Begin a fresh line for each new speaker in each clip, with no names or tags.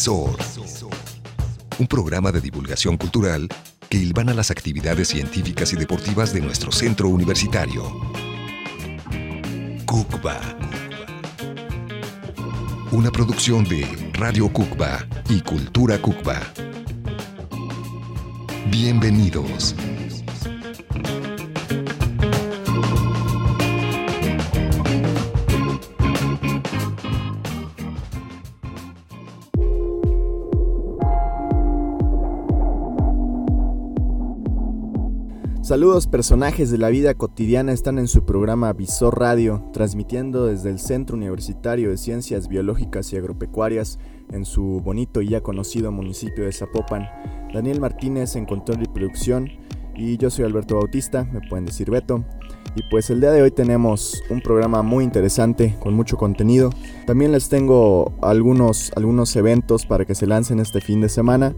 Visor, un programa de divulgación cultural que hilvana las actividades científicas y deportivas de nuestro centro universitario. Cucba, una producción de Radio Cucba y Cultura Cucba. Bienvenidos.
Saludos, personajes de la vida cotidiana están en su programa Visor Radio, transmitiendo desde el Centro Universitario de Ciencias Biológicas y Agropecuarias en su bonito y ya conocido municipio de Zapopan. Daniel Martínez en control y producción y yo soy Alberto Bautista, me pueden decir Beto. Y pues el día de hoy tenemos un programa muy interesante con mucho contenido. También les tengo algunos eventos para que se lancen este fin de semana.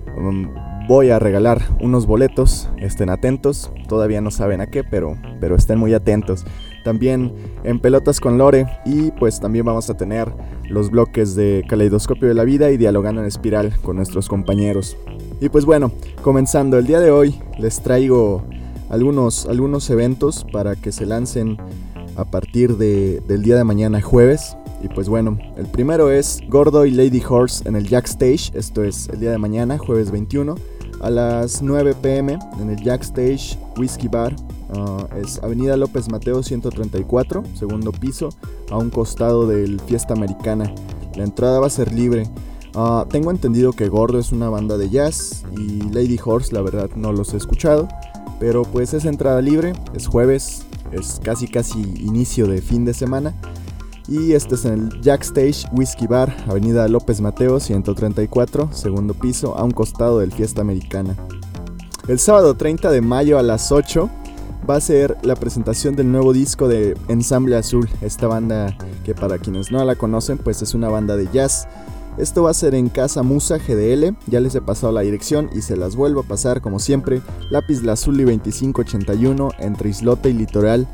Voy a regalar unos boletos, estén atentos, todavía no saben a qué, pero estén muy atentos. También en Pelotas con Lore y pues también vamos a tener los bloques de Caleidoscopio de la Vida y Dialogando en Espiral con nuestros compañeros. Y pues bueno, comenzando el día de hoy les traigo algunos eventos para que se lancen a partir del día de mañana jueves. Y pues bueno, el primero es Gordo y Lady Horse en el Jack Stage, esto es el día de mañana, jueves 21, a las 9 p.m. en el Jack Stage Whiskey Bar, es Avenida López Mateo 134, segundo piso, a un costado del Fiesta Americana. La entrada va a ser libre. Tengo entendido que Gordo es una banda de jazz y Lady Horse la verdad no los he escuchado, pero pues es entrada libre, es jueves, es casi inicio de fin de semana. Y este es en el Jack Stage Whiskey Bar, Avenida López Mateo 134, segundo piso, a un costado del Fiesta Americana. El sábado 30 de mayo a las 8 va a ser la presentación del nuevo disco de Ensamble Azul, esta banda que para quienes no la conocen pues es una banda de jazz. Esto va a ser en Casa Musa GDL, ya les he pasado la dirección y se las vuelvo a pasar como siempre, Lápiz Lazuli 2581 entre Islote y Litoral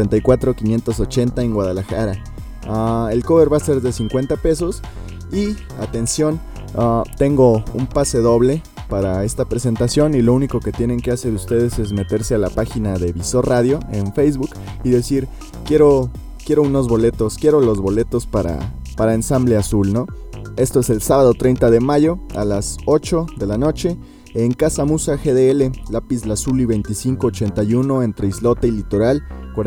44580 en Guadalajara. El cover va a ser de 50 pesos y atención, tengo un pase doble para esta presentación y lo único que tienen que hacer ustedes es meterse a la página de Visor Radio en Facebook y decir quiero unos boletos, quiero los boletos para Ensamble Azul, ¿no? Esto es el sábado 30 de mayo a las 8 de la noche en Casa Musa GDL, Lápiz Lazuli 2581 entre Islote y Litoral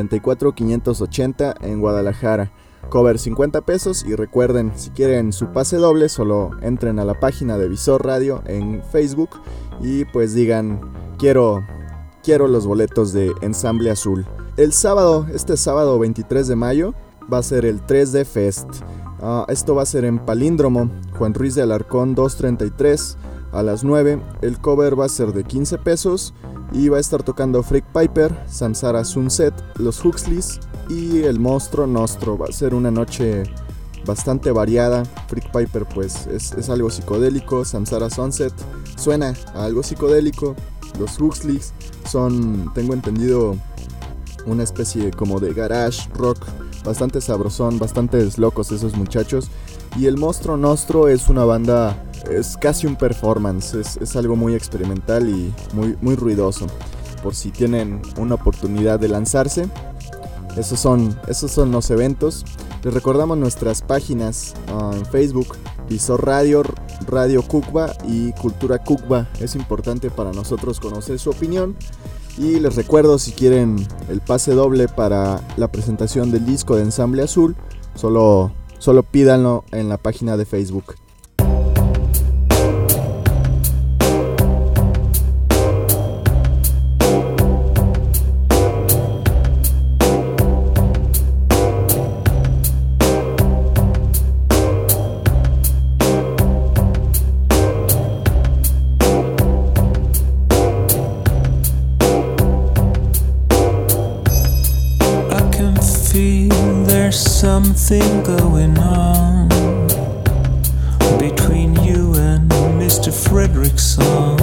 44580 en Guadalajara. Cover 50 pesos y recuerden, si quieren su pase doble, solo entren a la página de Visor Radio en Facebook y pues digan, quiero los boletos de Ensamble Azul. El sábado, este sábado 23 de mayo, va a ser el 3D Fest. Esto va a ser en Palíndromo, Juan Ruiz de Alarcón 233, a las 9. El cover va a ser de 15 pesos y va a estar tocando Freak Piper, Samsara Sunset, Los Huxleys y El Monstruo Nostro. Va a ser una noche bastante variada. Freak Piper pues es algo psicodélico, Samsara Sunset suena a algo psicodélico, Los Huxleys son, tengo entendido, una especie como de garage rock, bastante sabrosón, bastantes locos esos muchachos. Y El Monstruo Nostro es una banda, es casi un performance, es algo muy experimental y muy ruidoso. Por si tienen una oportunidad de lanzarse, esos son los eventos. Les recordamos nuestras páginas en Facebook, Visor Radio, Radio Cucba y Cultura Cucba. Es importante para nosotros conocer su opinión. Y les recuerdo, si quieren el pase doble para la presentación del disco de Ensamble Azul, solo pídanlo en la página de Facebook.
Something going on between you and Mr. Fredrickson.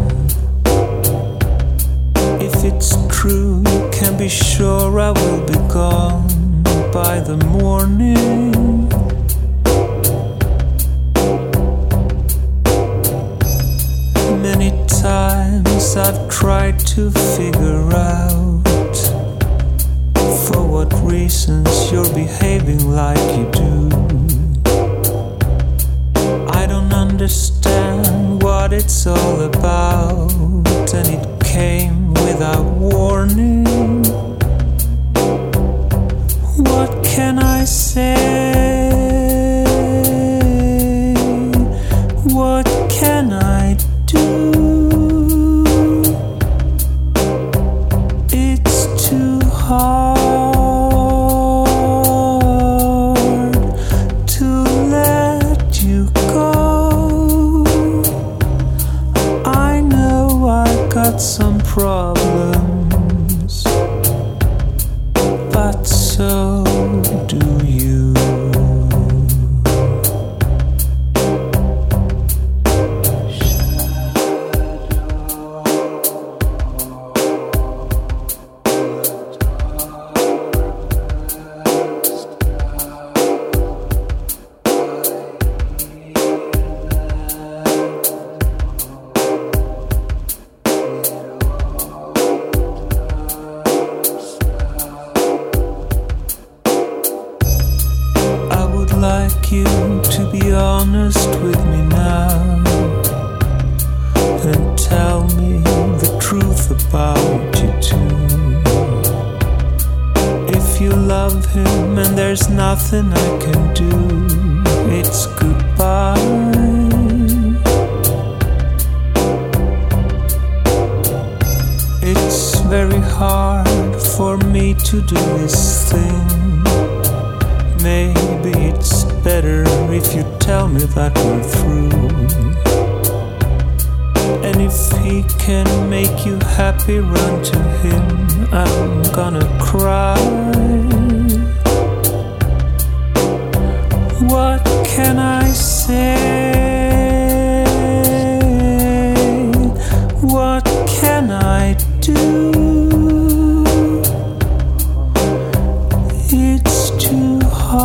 If it's true, you can be sure I will be gone by the morning. Yes, I've tried to figure out for what reasons you're behaving like you do. I don't understand what it's all about, and it came without warning. What can I say? What can I do? It's too hard to let you go. I know I got some problems, but so do you. You to be honest with me now and tell me the truth about you too. If you love him and there's nothing I can do, it's goodbye. It's very hard for me to do this thing. Maybe it's better if you tell me that we're through. And if he can make you happy, run to him. I'm gonna cry. What can I say? What can I do? It's too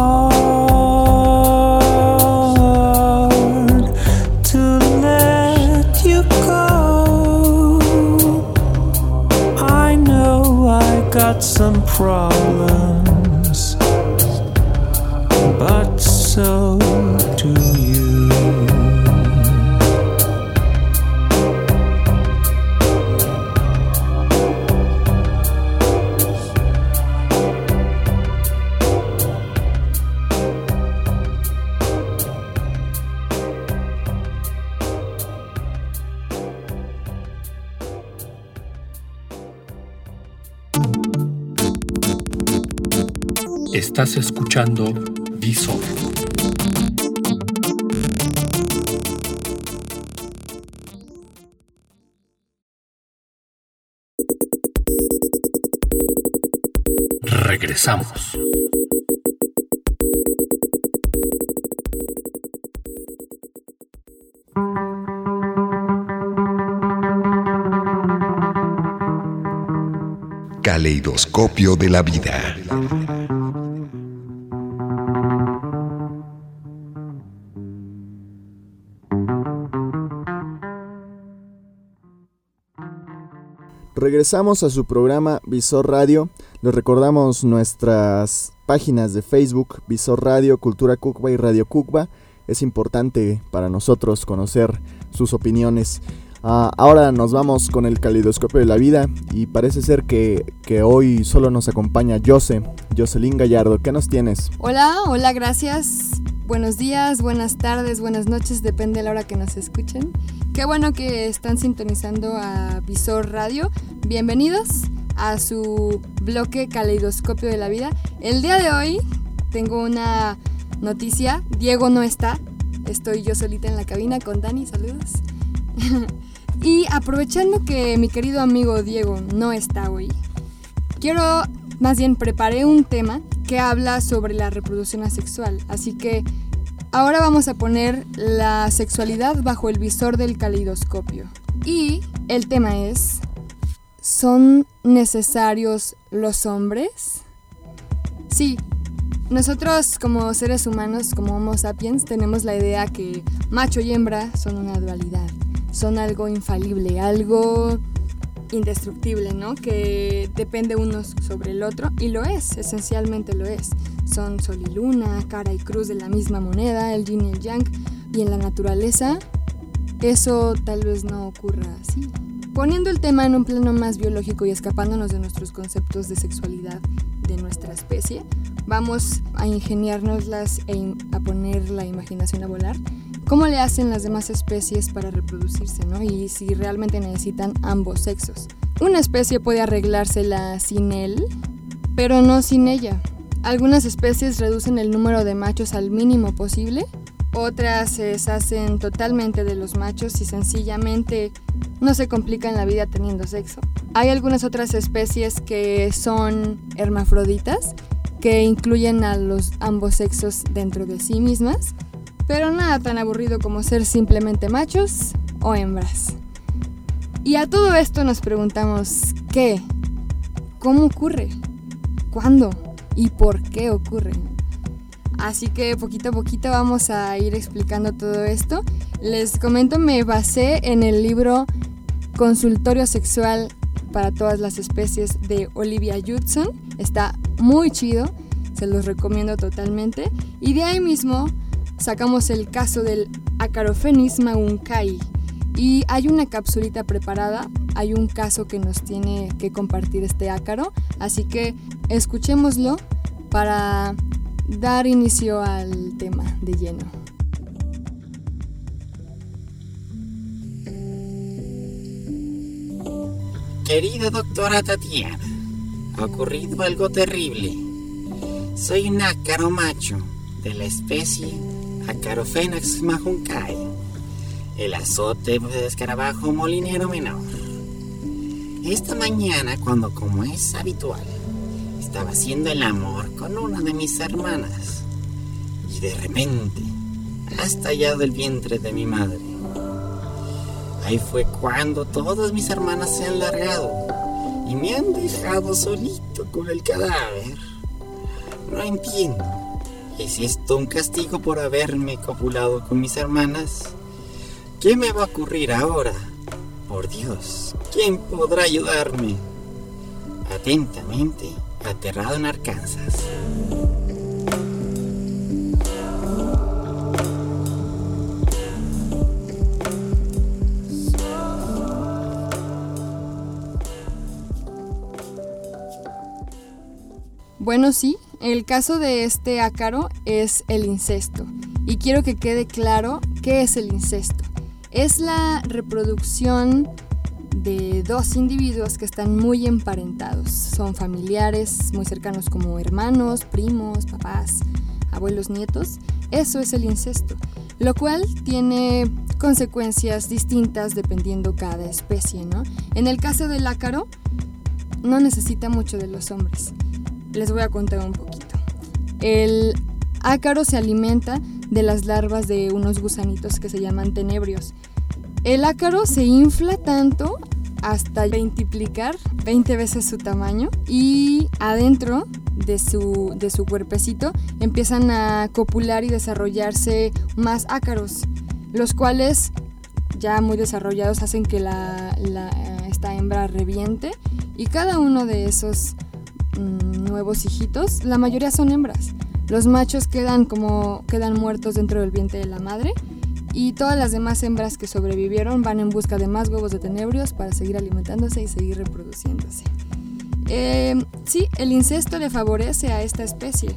hard to let you go. I know I got some problems, but so do you.
Estás escuchando Visor. Regresamos.
Caleidoscopio de la vida.
Regresamos a su programa Visor Radio. Les recordamos nuestras páginas de Facebook, Visor Radio, Cultura Cucba y Radio Cucba. Es importante para nosotros conocer sus opiniones. Ahora nos vamos con el caleidoscopio de la vida y parece ser que hoy solo nos acompaña Jocelyn Gallardo. ¿Qué nos tienes?
Hola, gracias. Buenos días, buenas tardes, buenas noches, depende de la hora que nos escuchen. Qué bueno que están sintonizando a Visor Radio. Bienvenidos a su bloque Caleidoscopio de la Vida. El día de hoy tengo una noticia. Diego no está. Estoy yo solita en la cabina con Dani. Saludos. Y aprovechando que mi querido amigo Diego no está hoy, preparé un tema que habla sobre la reproducción asexual. Así que ahora vamos a poner la sexualidad bajo el visor del caleidoscopio. Y el tema es: ¿son necesarios los hombres? Sí, nosotros como seres humanos, como Homo sapiens, tenemos la idea que macho y hembra son una dualidad. son algo infalible, algo indestructible, ¿no? Que depende uno sobre el otro, y lo es, esencialmente lo es. Son sol y luna, cara y cruz de la misma moneda, el yin y el yang, y en la naturaleza eso tal vez no ocurra así. Poniendo el tema en un plano más biológico y escapándonos de nuestros conceptos de sexualidad de nuestra especie, vamos a ingeniárnoslas a poner la imaginación a volar. ¿Cómo le hacen las demás especies para reproducirse, ¿no? Y si realmente necesitan ambos sexos. Una especie puede arreglársela sin él, pero no sin ella. Algunas especies reducen el número de machos al mínimo posible, otras se deshacen totalmente de los machos y sencillamente no se complican la vida teniendo sexo. Hay algunas otras especies que son hermafroditas, que incluyen a los ambos sexos dentro de sí mismas, pero nada tan aburrido como ser simplemente machos o hembras. Y a todo esto nos preguntamos, ¿qué? ¿Cómo ocurre? ¿Cuándo? ¿Y por qué ocurre? Así que poquito a poquito vamos a ir explicando todo esto. Les comento, me basé en el libro Consultorio Sexual para todas las especies de Olivia Judson. Está muy chido, se los recomiendo totalmente. Y de ahí mismo sacamos el caso del Acarophenis magunkai. Y hay una capsulita preparada, hay un caso que nos tiene que compartir este ácaro. Así que escuchémoslo para dar inicio al tema de lleno.
Querida doctora Tatiana, ha ocurrido algo terrible. Soy un ácaro macho de la especie Acarophenis magunkai, el azote de escarabajo molinero menor. Esta mañana, cuando como es habitual, estaba haciendo el amor con una de mis hermanas y de repente ha estallado el vientre de mi madre. Ahí fue cuando todas mis hermanas se han largado y me han dejado solito con el cadáver. No entiendo. ¿Es esto un castigo por haberme copulado con mis hermanas? ¿Qué me va a ocurrir ahora? Por Dios, ¿quién podrá ayudarme? Atentamente, aterrado en Arkansas.
Bueno, sí, el caso de este ácaro es el incesto. Y quiero que quede claro qué es el incesto. Es la reproducción de dos individuos que están muy emparentados. Son familiares muy cercanos como hermanos, primos, papás, abuelos, nietos. Eso es el incesto, lo cual tiene consecuencias distintas dependiendo cada especie, ¿no? En el caso del ácaro, no necesita mucho de los hombres. Les voy a contar un poquito. El ácaro se alimenta de las larvas de unos gusanitos que se llaman tenebrios. El ácaro se infla tanto hasta veintiplicar 20 veces su tamaño y adentro de su cuerpecito empiezan a copular y desarrollarse más ácaros, los cuales ya muy desarrollados hacen que esta hembra reviente, y cada uno de esos nuevos hijitos, la mayoría son hembras. Los machos quedan muertos dentro del vientre de la madre, y todas las demás hembras que sobrevivieron van en busca de más huevos de tenebrios para seguir alimentándose y seguir reproduciéndose. Sí, el incesto le favorece a esta especie.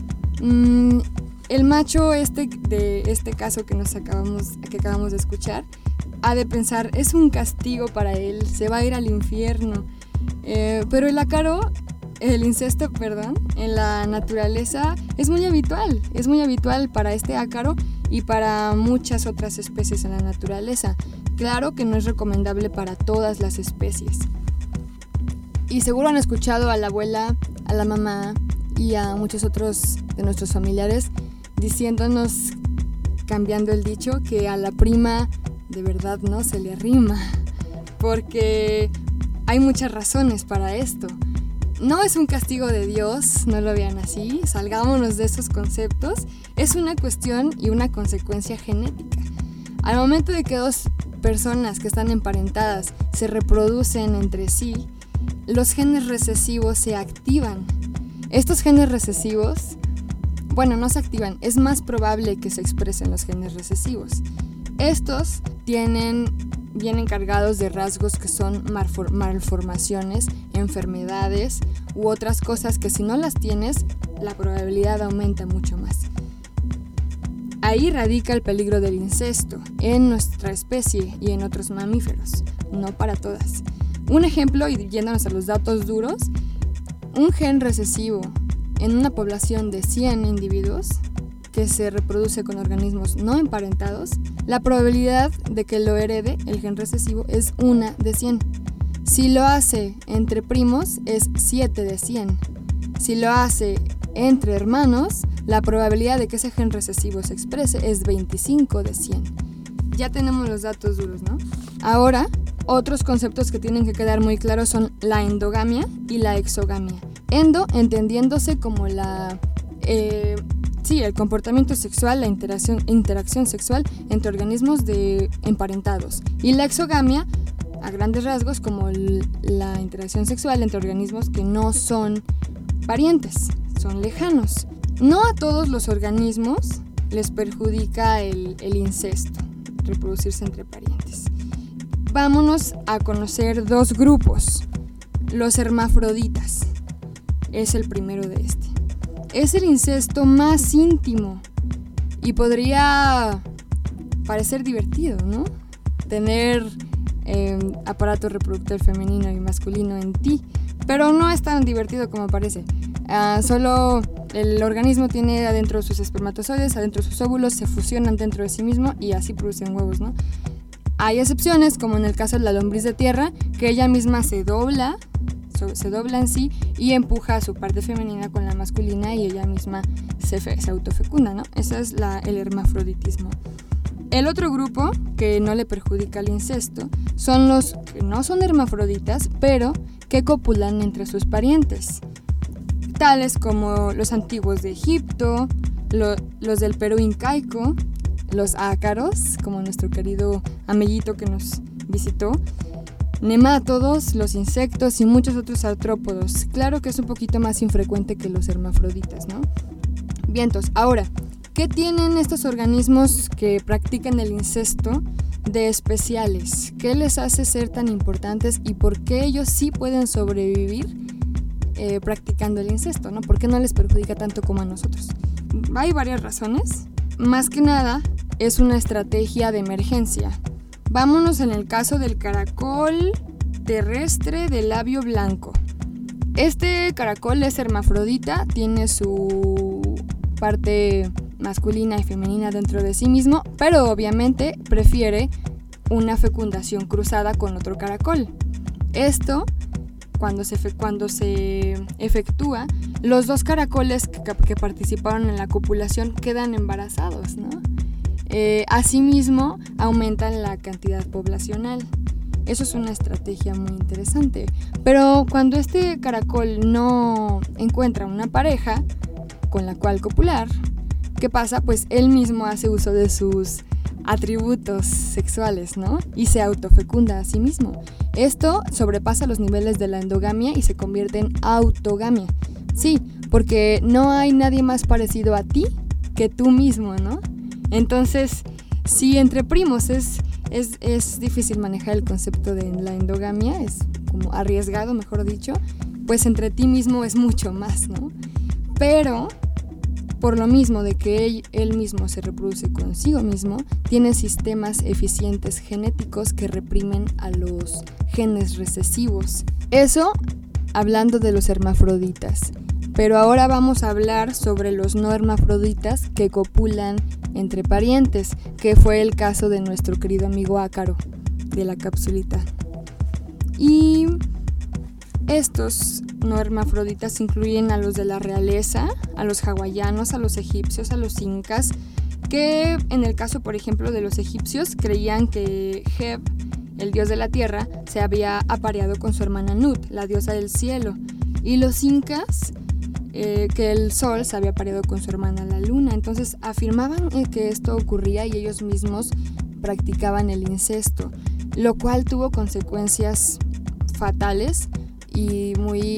El macho de este caso que acabamos de escuchar ha de pensar, es un castigo para él, se va a ir al infierno. Pero el incesto, en la naturaleza es muy habitual para este ácaro y para muchas otras especies en la naturaleza. Claro que no es recomendable para todas las especies. Y seguro han escuchado a la abuela, a la mamá y a muchos otros de nuestros familiares diciéndonos, cambiando el dicho, que a la prima de verdad no se le arrima, porque hay muchas razones para esto. No es un castigo de Dios, no lo vean así, salgámonos de esos conceptos. Es una cuestión y una consecuencia genética. Al momento de que dos personas que están emparentadas se reproducen entre sí, los genes recesivos se activan. Estos genes recesivos, no se activan, es más probable que se expresen los genes recesivos. Estos vienen cargados de rasgos que son malformaciones, enfermedades u otras cosas que si no las tienes, la probabilidad aumenta mucho más. Ahí radica el peligro del incesto en nuestra especie y en otros mamíferos, no para todas. Un ejemplo, y yéndonos a los datos duros, un gen recesivo en una población de 100 individuos que se reproduce con organismos no emparentados, la probabilidad de que lo herede el gen recesivo es 1 de 100. Si lo hace entre primos es 7 de 100. Si lo hace entre hermanos, la probabilidad de que ese gen recesivo se exprese es 25 de 100. Ya tenemos los datos duros, ¿no? Ahora, otros conceptos que tienen que quedar muy claros son la endogamia y la exogamia. Endo, entendiéndose como el comportamiento sexual, la interacción sexual entre organismos emparentados. Y la exogamia, a grandes rasgos, como la interacción sexual entre organismos que no son parientes, son lejanos. No a todos los organismos les perjudica el incesto, reproducirse entre parientes. Vámonos a conocer dos grupos. Los hermafroditas es el primero de este. Es el incesto más íntimo y podría parecer divertido, ¿no? Tener aparato reproductor femenino y masculino en ti, pero no es tan divertido como parece. Solo el organismo tiene adentro sus espermatozoides, adentro sus óvulos, se fusionan dentro de sí mismo y así producen huevos, ¿no? Hay excepciones, como en el caso de la lombriz de tierra, que ella misma se dobla en sí y empuja a su parte femenina con la masculina y ella misma se autofecunda, ¿no? Ese es el hermafroditismo. El otro grupo que no le perjudica el incesto son los que no son hermafroditas, pero que copulan entre sus parientes, tales como los antiguos de Egipto, los del Perú incaico, los ácaros, como nuestro querido amiguito que nos visitó, nemátodos, los insectos y muchos otros artrópodos. Claro que es un poquito más infrecuente que los hermafroditas, ¿no? Vientos. Ahora, ¿qué tienen estos organismos que practican el incesto de especiales? ¿Qué les hace ser tan importantes y por qué ellos sí pueden sobrevivir practicando el incesto, ¿no? ¿Por qué no les perjudica tanto como a nosotros? Hay varias razones. Más que nada, es una estrategia de emergencia. Vámonos en el caso del caracol terrestre de labio blanco. Este caracol es hermafrodita, tiene su parte masculina y femenina dentro de sí mismo, pero obviamente prefiere una fecundación cruzada con otro caracol. Esto, cuando se efectúa, los dos caracoles que participaron en la copulación quedan embarazados, ¿no? Asimismo, aumentan la cantidad poblacional. Eso es una estrategia muy interesante. Pero cuando este caracol no encuentra una pareja con la cual copular, ¿qué pasa? Pues él mismo hace uso de sus atributos sexuales, ¿no? Y se autofecunda a sí mismo. Esto sobrepasa los niveles de la endogamia y se convierte en autogamia. Sí, porque no hay nadie más parecido a ti que tú mismo, ¿no? Entonces, si entre primos es difícil manejar el concepto de la endogamia, es como arriesgado, mejor dicho, pues entre ti mismo es mucho más, ¿no? Pero por lo mismo de que él mismo se reproduce consigo mismo, tiene sistemas eficientes genéticos que reprimen a los genes recesivos. Eso hablando de los hermafroditas. Pero ahora vamos a hablar sobre los no hermafroditas que copulan entre parientes, que fue el caso de nuestro querido amigo ácaro de la capsulita. Y estos no hermafroditas incluyen a los de la realeza, a los hawaianos, a los egipcios, a los incas, que en el caso, por ejemplo, de los egipcios creían que Heb, el dios de la tierra, se había apareado con su hermana Nut, la diosa del cielo, y los incas que el sol se había apareado con su hermana la luna. Entonces afirmaban que esto ocurría y ellos mismos practicaban el incesto, lo cual tuvo consecuencias fatales y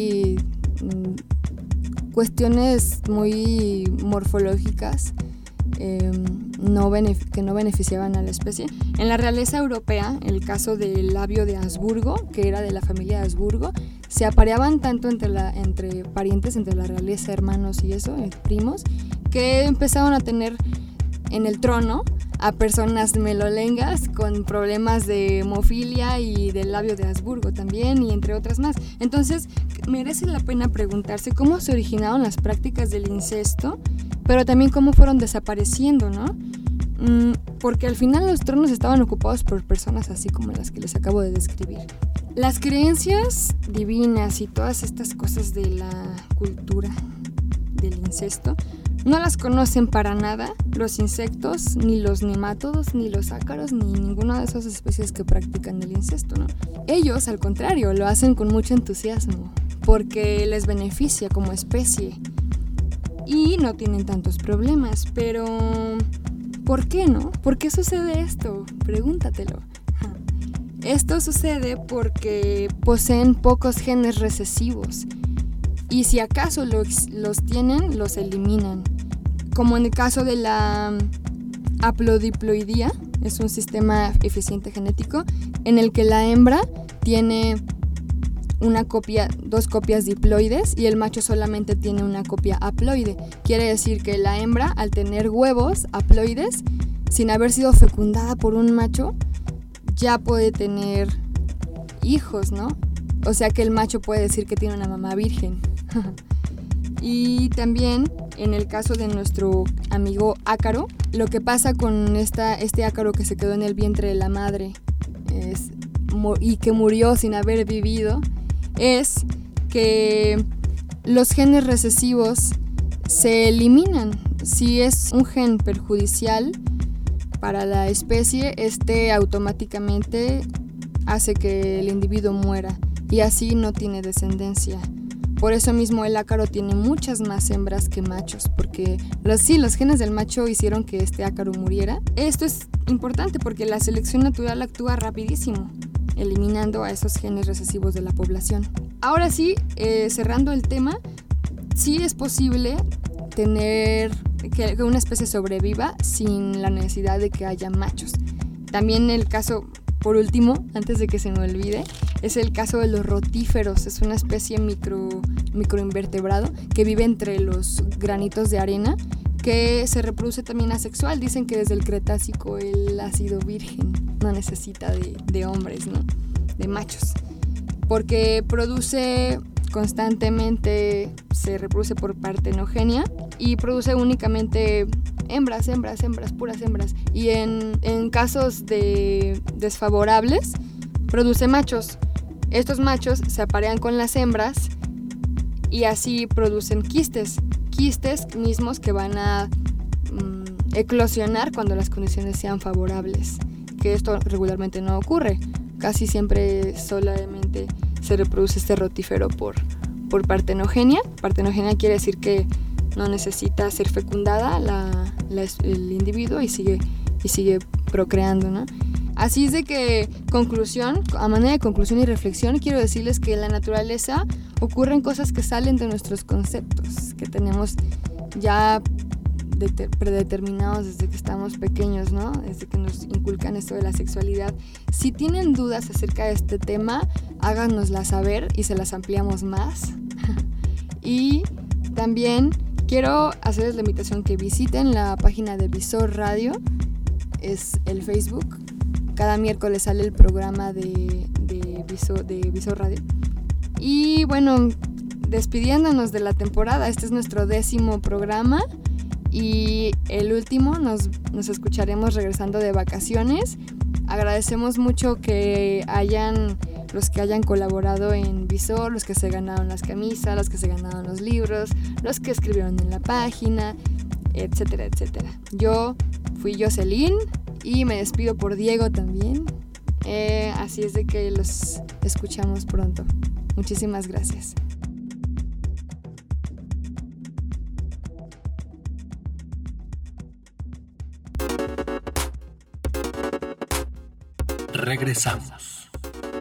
cuestiones muy morfológicas que no beneficiaban a la especie. En la realeza europea, el caso del labio de Habsburgo, que era de la familia de Habsburgo, se apareaban tanto entre parientes, entre la realeza, hermanos y eso, primos, que empezaron a tener en el trono a personas melolengas con problemas de hemofilia y del labio de Habsburgo también, y entre otras más. Entonces, merece la pena preguntarse cómo se originaron las prácticas del incesto, pero también cómo fueron desapareciendo, ¿no? Porque al final los tronos estaban ocupados por personas así como las que les acabo de describir. Las creencias divinas y todas estas cosas de la cultura del incesto no las conocen para nada los insectos, ni los nemátodos, ni los ácaros, ni ninguna de esas especies que practican el incesto, ¿no? Ellos, al contrario, lo hacen con mucho entusiasmo, porque les beneficia como especie y no tienen tantos problemas. Pero, ¿por qué no? ¿Por qué sucede esto? Pregúntatelo. Esto sucede porque poseen pocos genes recesivos. Y si acaso los tienen, los eliminan. Como en el caso de la haplodiploidía, es un sistema eficiente genético en el que la hembra tiene dos copias diploides y el macho solamente tiene una copia haploide. Quiere decir que la hembra, al tener huevos haploides, sin haber sido fecundada por un macho, ya puede tener hijos, ¿no? O sea que el macho puede decir que tiene una mamá virgen. Y también en el caso de nuestro amigo ácaro, lo que pasa con este ácaro que se quedó en el vientre de la madre y que murió sin haber vivido, es que los genes recesivos se eliminan. Si es un gen perjudicial para la especie, este automáticamente hace que el individuo muera y así no tiene descendencia. Por eso mismo el ácaro tiene muchas más hembras que machos, porque los genes del macho hicieron que este ácaro muriera. Esto es importante porque la selección natural actúa rapidísimo, eliminando a esos genes recesivos de la población. Ahora sí, cerrando el tema, sí es posible tener que una especie sobreviva sin la necesidad de que haya machos. También el caso, por último, antes de que se me olvide, es el caso de los rotíferos. Es una especie microinvertebrado que vive entre los granitos de arena, que se reproduce también asexual. Dicen que desde el Cretácico él ha sido virgen, no necesita de hombres, ¿no? De machos, porque produce constantemente, se reproduce por partenogenia y produce únicamente hembras, puras hembras. Y en casos desfavorables, produce machos. Estos machos se aparean con las hembras y así producen quistes mismos que van a eclosionar cuando las condiciones sean favorables, que esto regularmente no ocurre. Casi siempre solamente se reproduce este rotífero por partenogenia. Partenogenia quiere decir que no necesita ser fecundada el individuo y sigue procreando, ¿no? Así es de que, a manera de conclusión y reflexión, quiero decirles que en la naturaleza ocurren cosas que salen de nuestros conceptos, que tenemos ya predeterminados desde que estamos pequeños, ¿no? Desde que nos inculcan esto de la sexualidad. Si tienen dudas acerca de este tema, háganoslas saber y se las ampliamos más. Y también quiero hacerles la invitación que visiten la página de Visor Radio, es el Facebook. Cada miércoles sale el programa de Visor Radio. Y bueno, despidiéndonos de la temporada, este es nuestro 10º programa y el último nos escucharemos regresando de vacaciones. Agradecemos mucho que los que hayan colaborado en Visor, los que se ganaron las camisas, los que se ganaron los libros, los que escribieron en la página, etcétera, etcétera. Yo fui Jocelyn y me despido por Diego también. Así es de que los escuchamos pronto. Muchísimas gracias.
Regresamos.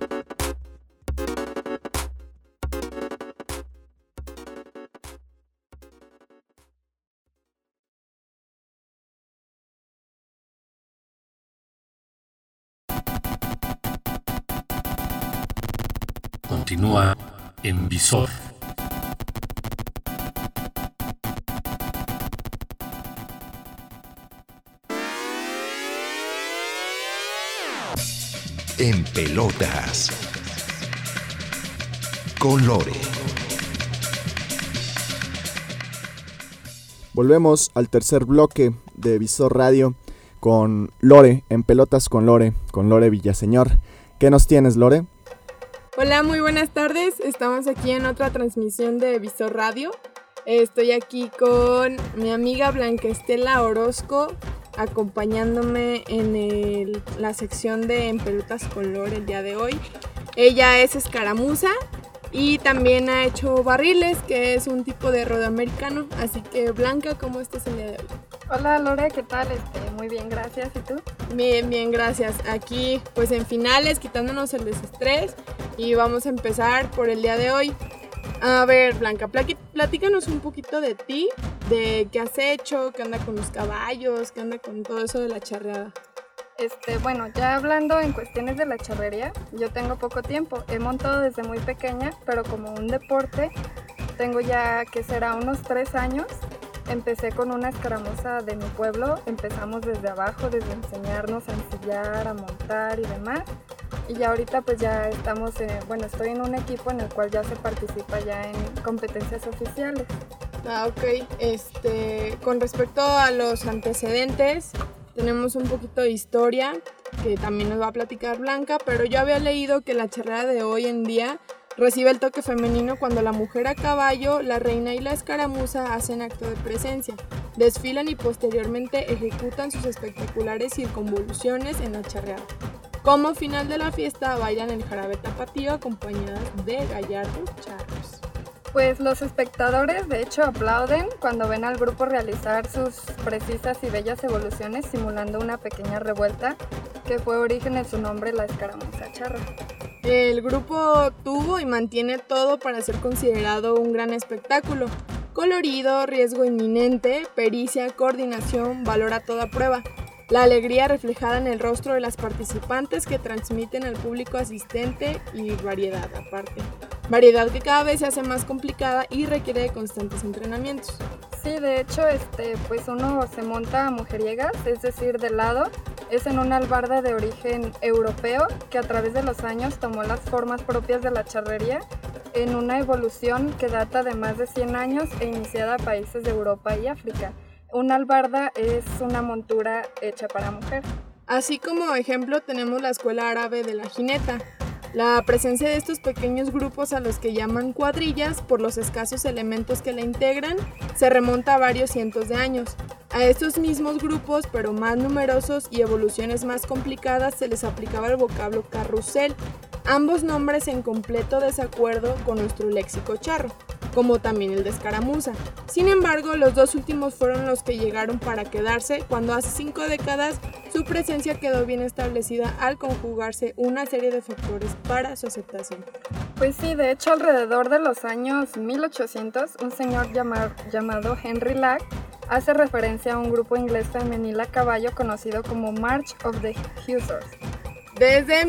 Continúa en Visor.
En pelotas. Con Lore.
Volvemos al tercer bloque de Visor Radio con Lore, en pelotas con Lore Villaseñor. ¿Qué nos tienes, Lore?
Hola, muy buenas tardes. Estamos aquí en otra transmisión de Visor Radio. Estoy aquí con mi amiga Blanca Estela Orozco, acompañándome en la sección de En Pelotas con Lore el día de hoy. Ella es escaramuza y también ha hecho barriles, que es un tipo de rodeo americano. Así que, Blanca, ¿cómo estás el día de hoy?
Hola, Lore, ¿qué tal? Muy bien, gracias. ¿Y tú?
Bien, gracias. Aquí, pues en finales, quitándonos el desestrés, y vamos a empezar por el día de hoy. A ver, Blanca, platícanos un poquito de ti, de qué has hecho, qué anda con los caballos, qué anda con todo eso de la charreada.
Bueno, ya hablando en cuestiones de la charrería, yo tengo poco tiempo. He montado desde muy pequeña, pero como un deporte, tengo ya, que será unos 3 años. Empecé con una escaramuza de mi pueblo, empezamos desde abajo, desde enseñarnos a ensillar, a montar y demás. Y ya ahorita pues ya estamos, estoy en un equipo en el cual ya se participa ya en competencias oficiales.
Ok. Con respecto a los antecedentes, tenemos un poquito de historia que también nos va a platicar Blanca, pero yo había leído que la charreada de hoy en día recibe el toque femenino cuando la mujer a caballo, la reina y la escaramuza hacen acto de presencia, desfilan y posteriormente ejecutan sus espectaculares circunvoluciones en la charreada. Como final de la fiesta bailan el jarabe tapatío acompañadas de gallardos charros.
Pues los espectadores de hecho aplauden cuando ven al grupo realizar sus precisas y bellas evoluciones simulando una pequeña revuelta que fue origen en su nombre, la escaramuza charra.
El grupo tuvo y mantiene todo para ser considerado un gran espectáculo. Colorido, riesgo inminente, pericia, coordinación, valor a toda prueba. La alegría reflejada en el rostro de las participantes que transmiten al público asistente y variedad aparte. Variedad que cada vez se hace más complicada y requiere de constantes entrenamientos.
Sí, de hecho, pues uno se monta a mujeriegas, es decir, de lado. Es en una albarda de origen europeo que a través de los años tomó las formas propias de la charrería en una evolución que data de más de 100 años e iniciada a países de Europa y África. Una albarda es una montura hecha para mujer.
Así como ejemplo tenemos la escuela árabe de la jineta. La presencia de estos pequeños grupos a los que llaman cuadrillas, por los escasos elementos que la integran, se remonta a varios cientos de años. A estos mismos grupos, pero más numerosos y evoluciones más complicadas, se les aplicaba el vocablo carrusel, ambos nombres en completo desacuerdo con nuestro léxico charro, como también el de escaramuza. Sin embargo, los dos últimos fueron los que llegaron para quedarse cuando hace 5 décadas su presencia quedó bien establecida al conjugarse una serie de factores para su aceptación.
Pues sí, de hecho alrededor de los años 1800, un señor llamado Henry Lack hace referencia a un grupo inglés femenil a caballo conocido como March of the Hussars.
Desde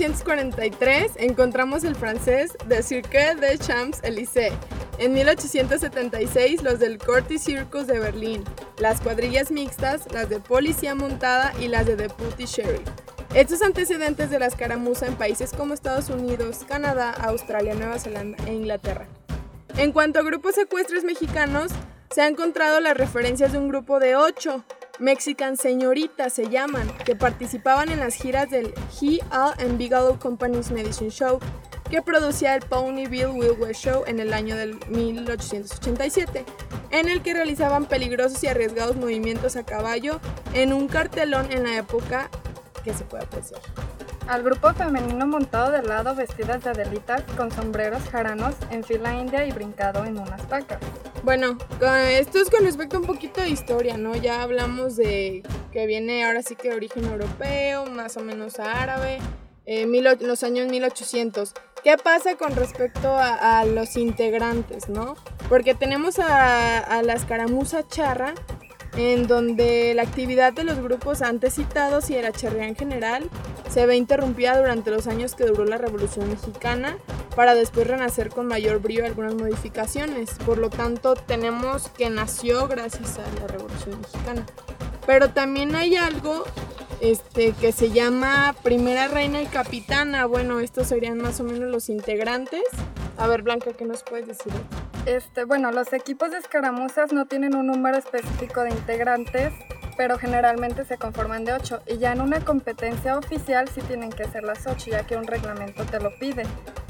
1843 encontramos el francés de Cirque des Champs-Élysées. En 1876 los del Corti Circus de Berlín, las cuadrillas mixtas, las de policía montada y las de Deputy Sheriff. Estos antecedentes de la escaramuza en países como Estados Unidos, Canadá, Australia, Nueva Zelanda e Inglaterra. En cuanto a grupos ecuestres mexicanos, se han encontrado las referencias de un grupo de 8, Mexican Señoritas se llaman, que participaban en las giras del He, Al and Bigelow Company's Medicine Show, que producía el Ponyville Wild West Show en el año del 1887, en el que realizaban peligrosos y arriesgados movimientos a caballo en un cartelón en la época que se puede apreciar.
Al grupo femenino montado de lado vestidas de adelitas con sombreros jaranos en fila india y brincado en unas pacas.
Bueno, esto es con respecto a un poquito de historia, ¿no? Ya hablamos de que viene ahora sí que de origen europeo, más o menos árabe, los años 1800. ¿Qué pasa con respecto a los integrantes, no? Porque tenemos a la escaramuza charra, en donde la actividad de los grupos antes citados y de la charrería en general se ve interrumpida durante los años que duró la Revolución Mexicana, para después renacer con mayor brío algunas modificaciones. Por lo tanto, tenemos que nació gracias a la Revolución Mexicana. Pero también hay algo que se llama Primera Reina y Capitana. Bueno, estos serían más o menos los integrantes. A ver, Blanca, ¿qué nos puedes decir?
Bueno, los equipos de escaramuzas no tienen un número específico de integrantes, pero generalmente se conforman de 8. Y ya en una competencia oficial sí tienen que ser las 8, ya que un reglamento te lo pide.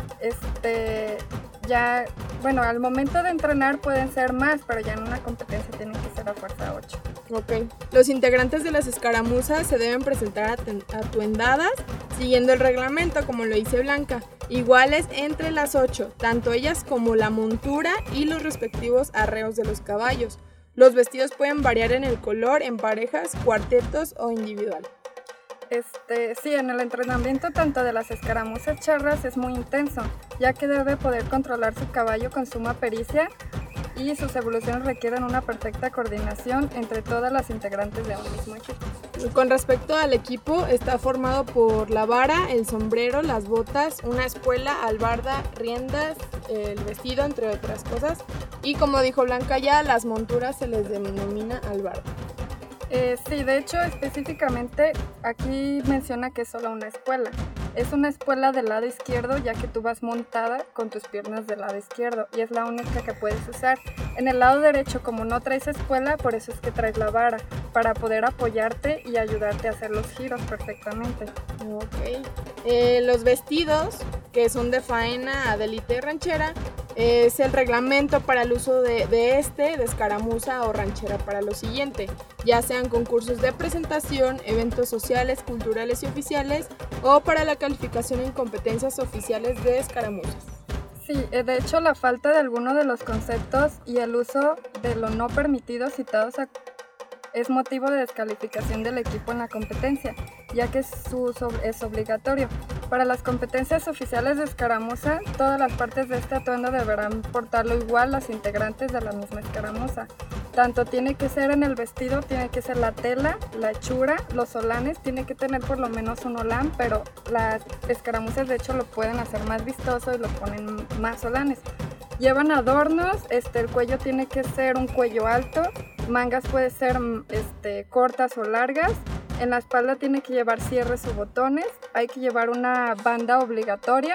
Bueno, al momento de entrenar pueden ser más, pero ya en una competencia tienen que ser a fuerza 8.
Ok. Los integrantes de las escaramuzas se deben presentar atuendadas siguiendo el reglamento, como lo dice Blanca, iguales entre las 8, tanto ellas como la montura y los respectivos arreos de los caballos. Los vestidos pueden variar en el color, en parejas, cuartetos o individual.
Sí, en el entrenamiento tanto de las escaramuzas charras es muy intenso, ya que debe poder controlar su caballo con suma pericia y sus evoluciones requieren una perfecta coordinación entre todas las integrantes de un mismo equipo.
Con respecto al equipo, está formado por la vara, el sombrero, las botas, una espuela, albarda, riendas, el vestido, entre otras cosas. Y como dijo Blanca ya, las monturas se les denomina albarda.
Sí, de hecho específicamente aquí menciona que es solo una espuela. Es una espuela del lado izquierdo, ya que tú vas montada con tus piernas del lado izquierdo y es la única que puedes usar. En el lado derecho, como no traes espuela, por eso es que traes la vara, para poder apoyarte y ayudarte a hacer los giros perfectamente.
Ok. Los vestidos, que son de faena, adelita y ranchera, es el reglamento para el uso de escaramuza o ranchera para lo siguiente, ya sean concursos de presentación, eventos sociales, culturales y oficiales, o para la calificación en competencias oficiales de escaramuzas.
Sí, de hecho la falta de alguno de los conceptos y el uso de lo no permitido citados es motivo de descalificación del equipo en la competencia, ya que es obligatorio. Para las competencias oficiales de escaramuza, todas las partes de este atuendo deberán portarlo igual las integrantes de la misma escaramuza. Tanto tiene que ser en el vestido, tiene que ser la tela, la hechura, los solanes, tiene que tener por lo menos un olán, pero las escaramuzas de hecho lo pueden hacer más vistoso y lo ponen más solanes. Llevan adornos, el cuello tiene que ser un cuello alto, mangas puede ser cortas o largas, en la espalda tiene que llevar cierres o botones, hay que llevar una banda obligatoria,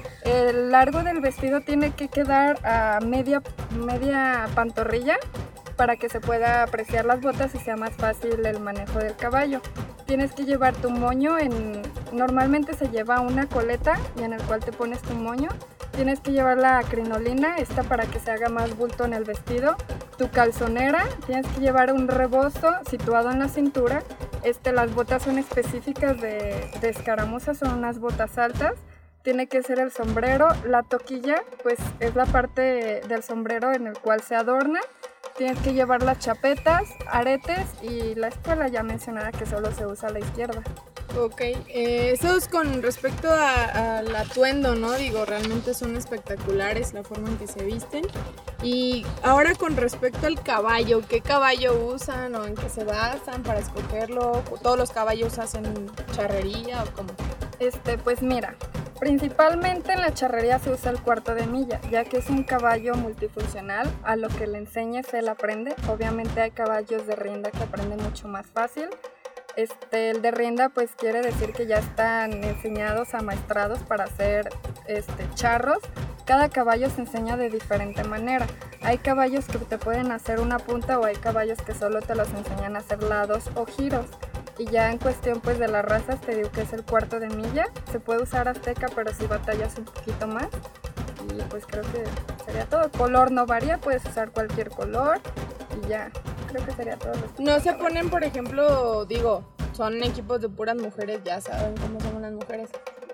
el largo del vestido tiene que quedar a media pantorrilla para que se pueda apreciar las botas y sea más fácil el manejo del caballo. Tienes que llevar tu moño, normalmente se lleva una coleta y en el cual te pones tu moño. Tienes que llevar la crinolina, esta para que se haga más bulto en el vestido. Tu calzonera, tienes que llevar un rebozo situado en la cintura. Las botas son específicas de escaramuza, son unas botas altas. Tiene que ser el sombrero, la toquilla, pues es la parte del sombrero en el cual se adorna. Tienes que llevar las chapetas, aretes y la espuela ya mencionada que solo se usa a la izquierda.
Ok, eso es con respecto al atuendo, ¿no? Digo, realmente son espectaculares la forma en que se visten. Y ahora con respecto al caballo, ¿qué caballo usan o en qué se basan para escogerlo? ¿Todos los caballos hacen charrería o cómo?
Pues mira, principalmente en la charrería se usa el cuarto de milla, ya que es un caballo multifuncional, a lo que le enseñes él aprende. Obviamente hay caballos de rienda que aprenden mucho más fácil. El de rienda pues quiere decir que ya están enseñados, amaestrados para hacer charros. Cada caballo se enseña de diferente manera. Hay caballos que te pueden hacer una punta o hay caballos que solo te los enseñan a hacer lados o giros. Y ya en cuestión pues de las razas te digo que es el cuarto de milla. Se puede usar azteca, pero si batallas un poquito más. Y pues creo que sería todo. Color no varía, puedes usar cualquier color y ya. Creo que sería todo.
No se ponen, por ejemplo, son equipos de puras mujeres, ya saben cómo son las mujeres.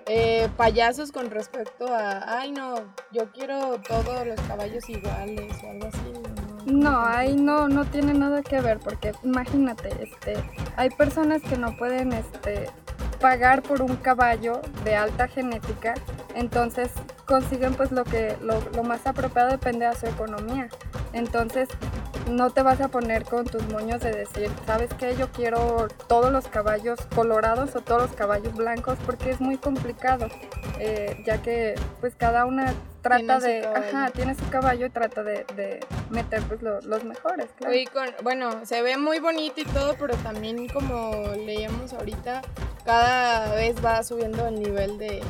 Payasos con respecto a, ay no, yo quiero todos los caballos iguales o algo así.
No, ahí no tiene nada que ver, porque imagínate, hay personas que no pueden pagar por un caballo de alta genética, entonces consiguen pues lo más apropiado, depende de su economía. Entonces no te vas a poner con tus moños de decir, ¿sabes qué? Yo quiero todos los caballos colorados o todos los caballos blancos, porque es muy complicado, ya que pues cada una trata tiene su caballo y trata de meter pues los mejores, claro.
Y se ve muy bonito y todo, pero también, como leíamos ahorita, cada vez va subiendo el nivel de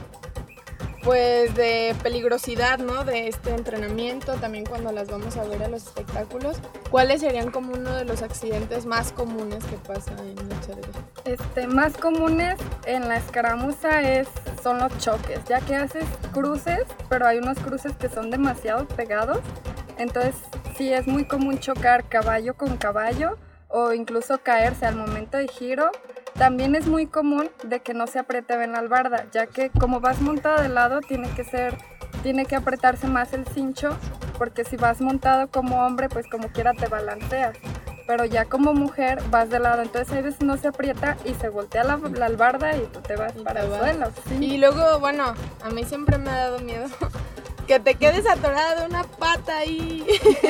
peligrosidad, ¿no? De este entrenamiento, también cuando las vamos a ver a los espectáculos. ¿Cuáles serían como uno de los accidentes más comunes que pasa en la charrería?
Más comunes en la escaramuza son los choques, ya que haces cruces, pero hay unos cruces que son demasiado pegados, entonces sí es muy común chocar caballo con caballo o incluso caerse al momento de giro. También es muy común de que no se apriete bien la albarda, ya que como vas montada de lado tiene que apretarse más el cincho, porque si vas montado como hombre, pues como quiera te balanceas, pero ya como mujer vas de lado, entonces a veces no se aprieta y se voltea la albarda y tú te vas para el suelo. ¿Sí?
Y luego, a mí siempre me ha dado miedo que te quedes atorada de una pata ahí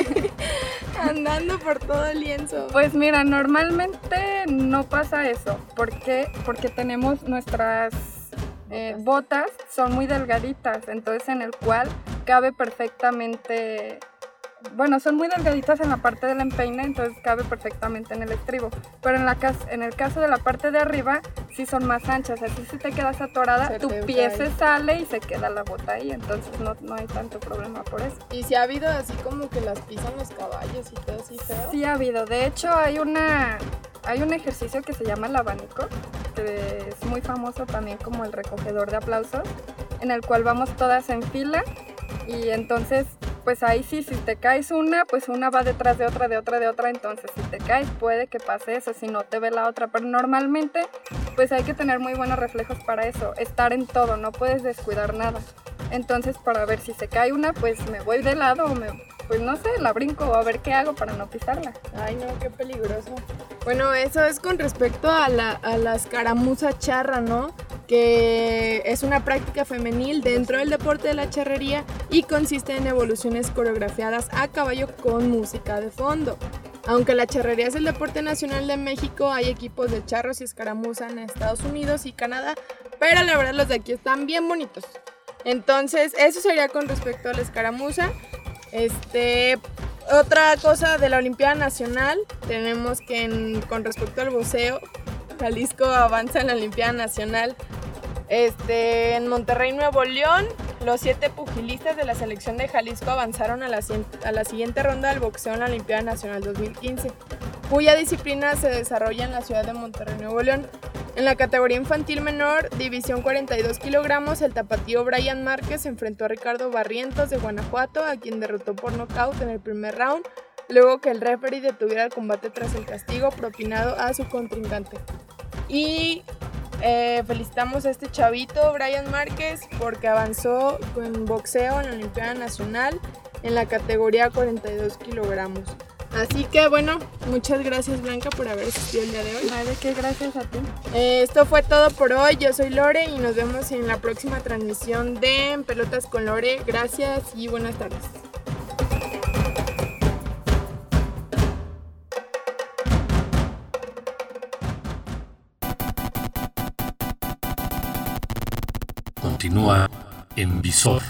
andando por todo el lienzo.
Pues mira, normalmente no pasa eso. ¿Por qué? Porque tenemos nuestras botas, son muy delgaditas, entonces en el cual cabe perfectamente... son muy delgaditas en la parte del empeine, entonces cabe perfectamente en el estribo. Pero en el caso de la parte de arriba, sí son más anchas. Así si te quedas atorada, tu pie se sale y se queda la bota ahí. Entonces no hay tanto problema por eso.
¿Y si ha habido así como que las pisan los caballos y todo así feo?
Sí ha habido. De hecho, hay un ejercicio que se llama el abanico, que es muy famoso también como el recogedor de aplausos, en el cual vamos todas en fila y entonces... pues ahí sí, si te caes pues una va detrás de otra, entonces si te caes puede que pase eso, si no te ve la otra, pero normalmente pues hay que tener muy buenos reflejos para eso, estar en todo, no puedes descuidar nada. Entonces para ver si se cae una, pues me voy de lado o pues no sé, la brinco o a ver qué hago para no pisarla.
Ay no, qué peligroso. Bueno, eso es con respecto a la escaramuza charra, ¿no? Que es una práctica femenil dentro del deporte de la charrería y consiste en evoluciones coreografiadas a caballo con música de fondo. Aunque la charrería es el deporte nacional de México, hay equipos de charros y escaramuza en Estados Unidos y Canadá, pero la verdad los de aquí están bien bonitos. Entonces, eso sería con respecto a la escaramuza. Otra cosa de la Olimpiada Nacional, tenemos que con respecto al boxeo, Jalisco avanza en la Olimpiada Nacional. En Monterrey, Nuevo León, los 7 pugilistas de la selección de Jalisco avanzaron a la siguiente ronda del boxeo en la Olimpiada Nacional 2015, cuya disciplina se desarrolla en la ciudad de Monterrey, Nuevo León. En la categoría infantil menor, división 42 kilogramos, el tapatío Brian Márquez enfrentó a Ricardo Barrientos de Guanajuato, a quien derrotó por nocaut en el primer round, luego que el referee detuviera el combate tras el castigo propinado a su contrincante. Y felicitamos a este chavito, Brian Márquez, porque avanzó con boxeo en la Olimpiada Nacional en la categoría 42 kilogramos. Así que bueno, muchas gracias Blanca por haber asistido el día de hoy.
Vale, que gracias a ti.
Esto fue todo por hoy, yo soy Lore y nos vemos en la próxima transmisión de Pelotas con Lore. Gracias y buenas tardes.
Continúa en Visor.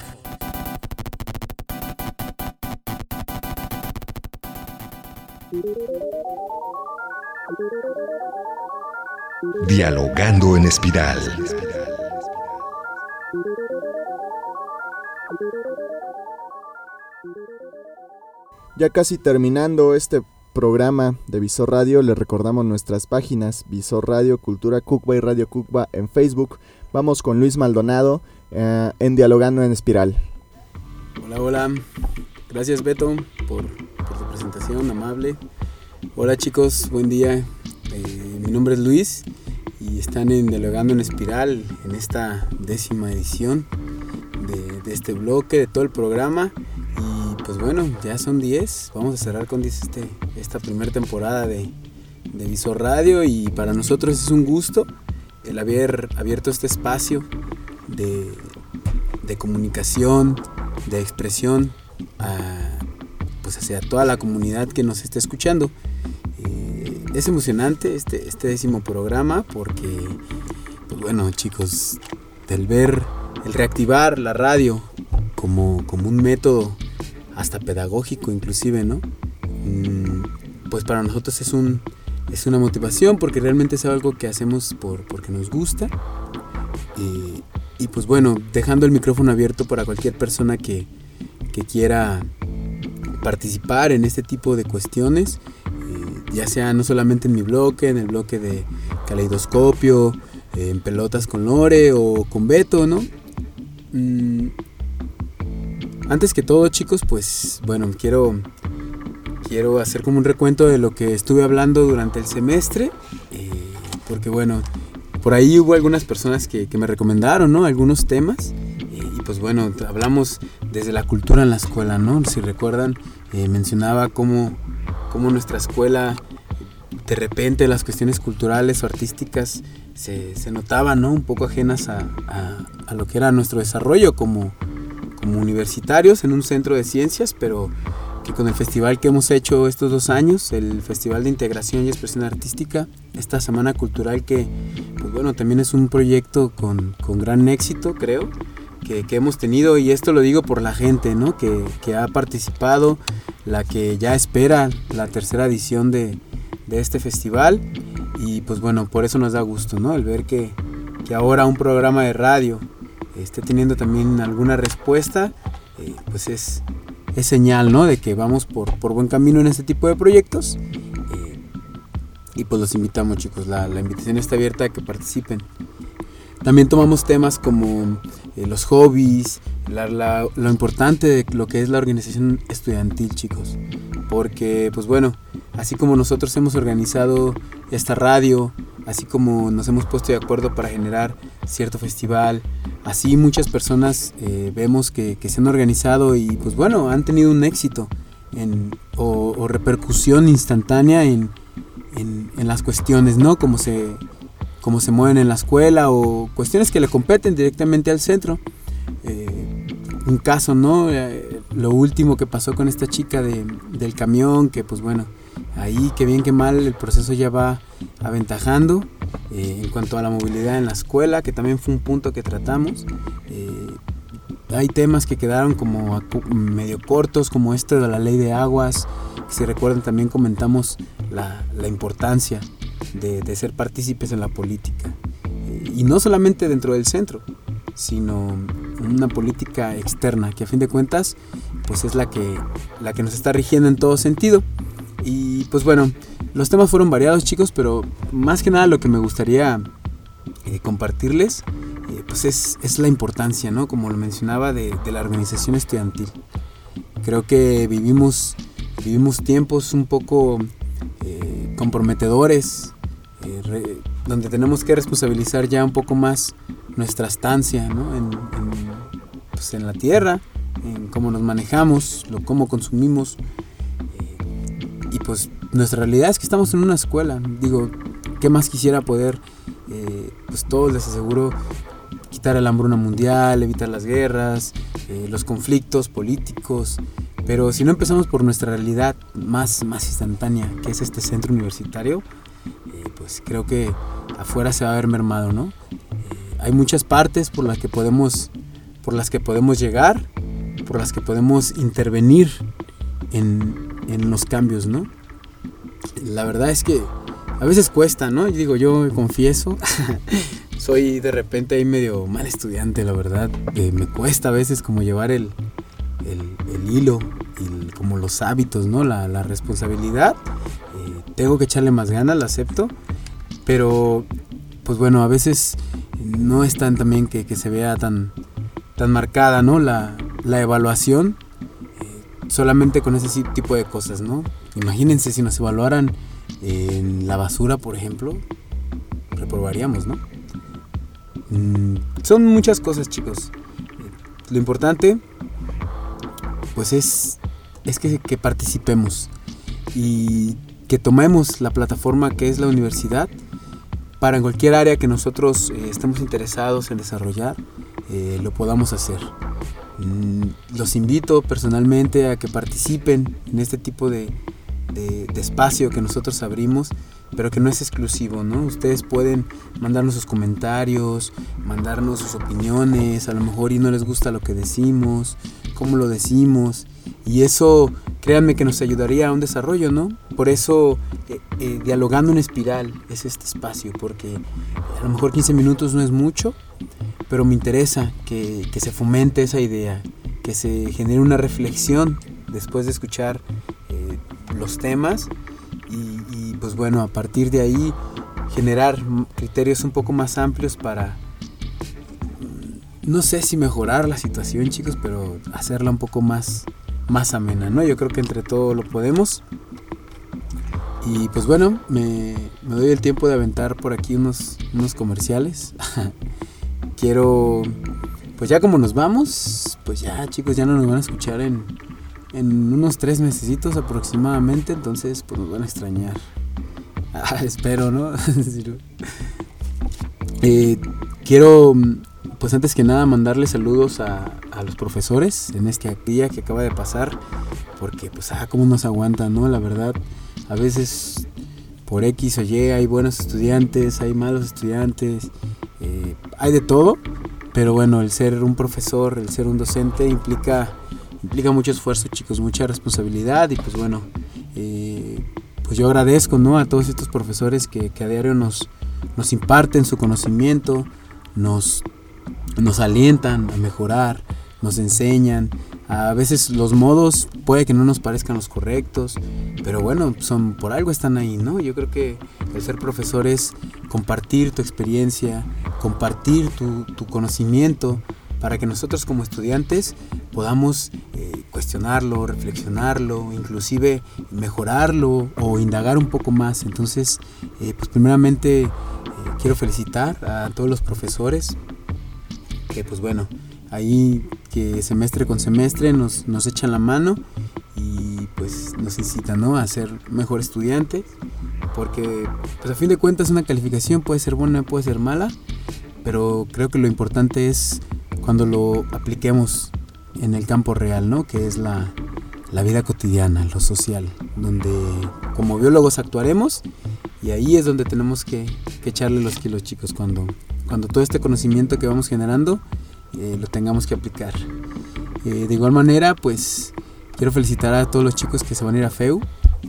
Dialogando en espiral.
Ya casi terminando este programa de Visor Radio, les recordamos nuestras páginas: Visor Radio, Cultura Cucba y Radio Cucba en Facebook. Vamos con Luis Maldonado en Dialogando en Espiral.
Hola, gracias Beto por tu presentación amable. Hola chicos, buen día. Mi nombre es Luis y están en Dialogando en Espiral en esta 10ª edición de este bloque, de todo el programa. Y pues bueno, ya son 10. Vamos a cerrar con 10 esta primera temporada de Visor Radio, y para nosotros es un gusto el haber abierto este espacio de comunicación, de expresión pues hacia toda la comunidad que nos esté escuchando. Es emocionante este 10º programa porque, pues bueno, chicos, el reactivar la radio como un método hasta pedagógico inclusive, ¿no? Pues para nosotros es una motivación porque realmente es algo que hacemos porque nos gusta. Y pues bueno, dejando el micrófono abierto para cualquier persona que quiera participar en este tipo de cuestiones, ya sea no solamente en mi bloque, en el bloque de Caleidoscopio, en Pelotas con Lore o con Beto, ¿no? Antes que todo, chicos, pues bueno, quiero hacer como un recuento de lo que estuve hablando durante el semestre, porque bueno, por ahí hubo algunas personas que me recomendaron, ¿no? Algunos temas, y pues bueno, hablamos desde la cultura en la escuela, ¿no? Si recuerdan, mencionaba cómo nuestra escuela, de repente las cuestiones culturales o artísticas se notaban, ¿no? Un poco ajenas a lo que era nuestro desarrollo como universitarios en un centro de ciencias, pero que con el festival que hemos hecho estos 2 años, el Festival de Integración y Expresión Artística, esta Semana Cultural que, pues bueno, también es un proyecto con gran éxito, creo, que hemos tenido, y esto lo digo por la gente, ¿no? que ha participado, la que ya espera la 3ª edición de este festival, y pues bueno, por eso nos da gusto, ¿no? El ver que ahora un programa de radio esté teniendo también alguna respuesta, pues es señal, ¿no? De que vamos por buen camino en este tipo de proyectos, y pues los invitamos, chicos, la invitación está abierta a que participen. También tomamos temas como los hobbies, lo importante de lo que es la organización estudiantil, chicos, porque pues bueno, así como nosotros hemos organizado esta radio, así como nos hemos puesto de acuerdo para generar cierto festival, así muchas personas vemos que se han organizado y pues bueno, han tenido un éxito o repercusión instantánea en las cuestiones, ¿no? Como se mueven en la escuela o cuestiones que le competen directamente al centro. Un caso, ¿no? Lo último que pasó con esta chica del camión, que pues bueno, ahí que bien que mal el proceso ya va aventajando en cuanto a la movilidad en la escuela, que también fue un punto que tratamos. Hay temas que quedaron como medio cortos, como esto de la ley de aguas, que si recuerdan también comentamos la importancia de ser partícipes en la política, y no solamente dentro del centro, sino una política externa que a fin de cuentas pues es la que nos está rigiendo en todo sentido. Y pues bueno, los temas fueron variados, chicos, pero más que nada lo que me gustaría compartirles pues es la importancia, ¿no? Como lo mencionaba, de la organización estudiantil. Creo que vivimos tiempos un poco comprometedores, donde tenemos que responsabilizar ya un poco más nuestra estancia, ¿no? en la tierra, en cómo nos manejamos, cómo consumimos, y pues nuestra realidad es que estamos en una escuela. Digo, ¿qué más quisiera poder? Pues todos les aseguro quitar la hambruna mundial, evitar las guerras, los conflictos políticos, pero si no empezamos por nuestra realidad más instantánea, que es este centro universitario, pues creo que afuera se va a ver mermado, ¿no? Hay muchas partes por las que podemos llegar, por las que podemos intervenir en los cambios, ¿no? La verdad es que a veces cuesta, ¿no? Yo confieso, soy de repente ahí medio mal estudiante, la verdad. Me cuesta a veces como llevar el hilo y como los hábitos, ¿no? La responsabilidad. Tengo que echarle más ganas, la acepto, pero pues bueno, a veces no es tan también que se vea tan marcada, ¿no? La evaluación, solamente con ese tipo de cosas, ¿no? Imagínense si nos evaluaran en la basura, por ejemplo, reprobaríamos, ¿no? Son muchas cosas, chicos. Lo importante pues es es que participemos y que tomemos la plataforma que es la universidad para en cualquier área que nosotros estemos interesados en desarrollar, lo podamos hacer. Los invito personalmente a que participen en este tipo de espacio que nosotros abrimos, pero que no es exclusivo, ¿no? Ustedes pueden mandarnos sus comentarios, mandarnos sus opiniones, a lo mejor y no les gusta lo que decimos, cómo lo decimos, y eso, créanme que nos ayudaría a un desarrollo, ¿no? Por eso, Dialogando en Espiral es este espacio, porque a lo mejor 15 minutos no es mucho, pero me interesa que se fomente esa idea, que se genere una reflexión después de escuchar los temas y pues bueno, a partir de ahí generar criterios un poco más amplios para, no sé si mejorar la situación, chicos, pero hacerla un poco más amena, ¿no? Yo creo que entre todos lo podemos. Y pues bueno, me doy el tiempo de aventar por aquí unos comerciales. Quiero, pues ya como nos vamos, pues ya, chicos, ya no nos van a escuchar en unos 3 mesecitos aproximadamente, entonces pues nos van a extrañar. Espero, ¿no? Quiero, pues antes que nada, mandarle saludos a los profesores en este día que acaba de pasar, porque pues cómo nos aguantan, ¿no? La verdad, a veces por X o Y hay buenos estudiantes, hay malos estudiantes, hay de todo, pero bueno, el ser un profesor, el ser un docente implica mucho esfuerzo, chicos, mucha responsabilidad, y pues bueno, pues yo agradezco, ¿no?, a todos estos profesores que a diario nos imparten su conocimiento, nos alientan a mejorar, nos enseñan. A veces los modos puede que no nos parezcan los correctos, pero bueno, por algo están ahí, ¿no? Yo creo que el ser profesor es compartir tu experiencia, compartir tu conocimiento, para que nosotros como estudiantes podamos cuestionarlo, reflexionarlo, inclusive mejorarlo o indagar un poco más. Entonces, pues primeramente quiero felicitar a todos los profesores que pues bueno, ahí que semestre con semestre nos echan la mano y pues nos incitan, ¿no?, a ser mejor estudiantes, porque pues a fin de cuentas una calificación puede ser buena, puede ser mala, pero creo que lo importante es cuando lo apliquemos en el campo real, ¿no?, que es la vida cotidiana, lo social, donde como biólogos actuaremos, y ahí es donde tenemos que echarle los kilos, chicos, cuando todo este conocimiento que vamos generando lo tengamos que aplicar. De igual manera, pues quiero felicitar a todos los chicos que se van a ir a FEU.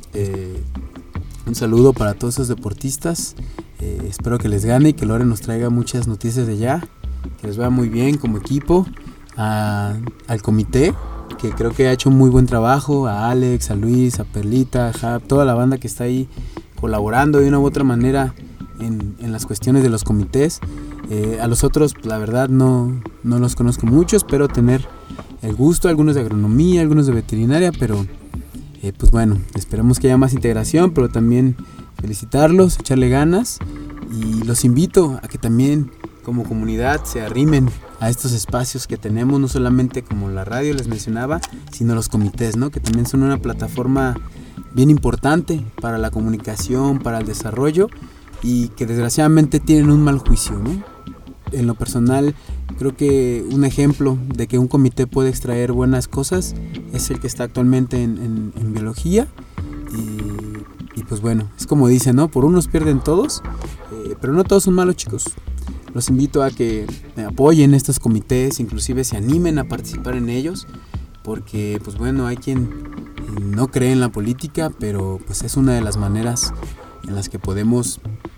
Un saludo para todos esos deportistas. Espero que les gane y que Lore nos traiga muchas noticias de allá, que les vaya muy bien como equipo. Al comité, que creo que ha hecho un muy buen trabajo, a Alex, a Luis, a Perlita, a Jab, toda la banda que está ahí colaborando de una u otra manera en las cuestiones de los comités. A los otros, la verdad, no los conozco mucho, espero tener el gusto, algunos de agronomía, algunos de veterinaria, pero pues bueno, esperemos que haya más integración, pero también felicitarlos, echarle ganas, y los invito a que también como comunidad se arrimen a estos espacios que tenemos, no solamente como la radio les mencionaba, sino los comités, ¿no?, que también son una plataforma bien importante para la comunicación, para el desarrollo, y que desgraciadamente tienen un mal juicio, ¿no? En lo personal, creo que un ejemplo de que un comité puede extraer buenas cosas es el que está actualmente en biología, y pues bueno, es como dicen, ¿no?, por unos pierden todos, pero no todos son malos, chicos. Los invito a que apoyen estos comités, inclusive se animen a participar en ellos, porque pues bueno, hay quien no cree en la política, pero pues es una de las maneras en las que podemos